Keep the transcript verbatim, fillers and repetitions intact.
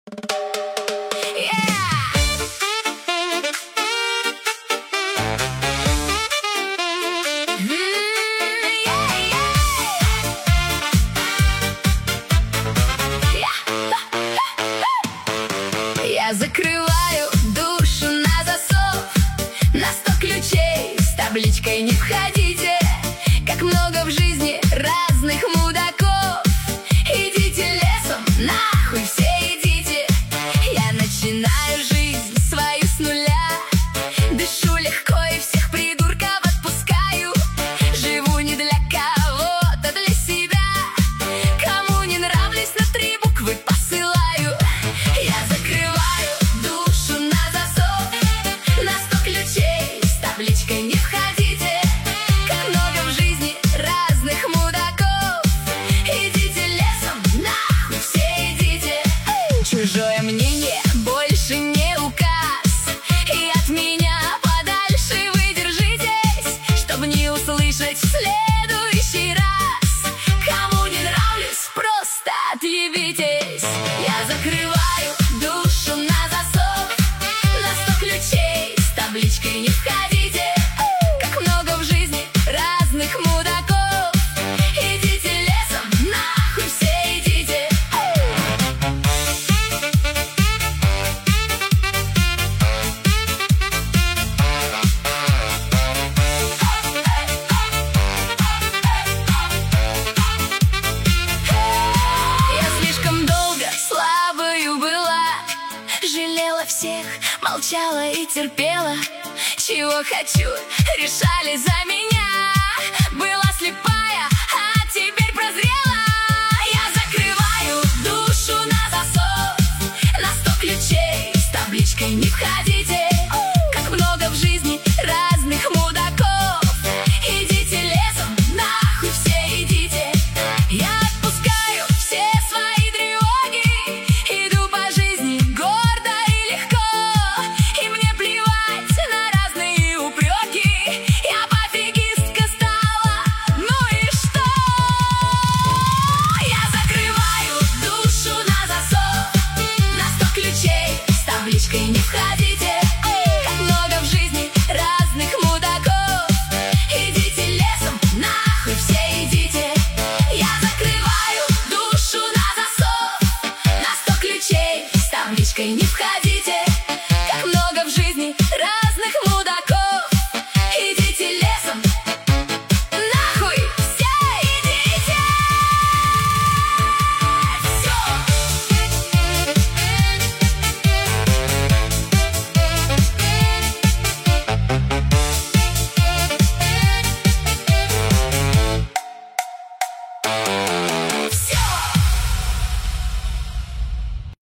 Я закрываю душу на засов, на сто ключей с табличкой «Не входите». Как много в жизни разных мудаков. Идите лесом, нахуй все идите. Я начинаю жизнь свою с нуля. Дышу легко и всех придурков отпускаю. Живу не для кого-то, для себя. Кому не нравлюсь, на три буквы посылаю. Я закрываю душу на засов, на сто ключей с табличкой «Не входите». Как много в жизни разных мудаков. Идите лесом, нахуй все идите. Чужое мнение больше не указ, и от меня подальше вы держитесь, чтобы не услышать в следующий раз. Кому не нравлюсь, просто отъебитесь. Я закрываю душу на засов, на сто ключей с табличкой «Не входите». Как много в жизни разных мудаков. Идите лесом, нахуй все идите. Я слишком долго слабою была, жалела всех, молчала и терпела. Чего хочу, решали за меня. Была слепая, а теперь прозрела. Я закрываю душу на засов, на сто ключей с табличкой «Не входите». Как много в жизни разных мудаков. Идите лесом, нахуй все идите. Я отпускаю все свои тревоги, иду по жизни гордо и легко. И мне плевать на разные упреки. Я пофигистка стала, ну и что? Я закрываю душу на засов, на сто ключей с табличкой «Не входите». Как много в жизни разных мудаков. Идите лесом, нахуй все идите. Я закрываю душу на засов, на сто ключей с табличкой «Не входите».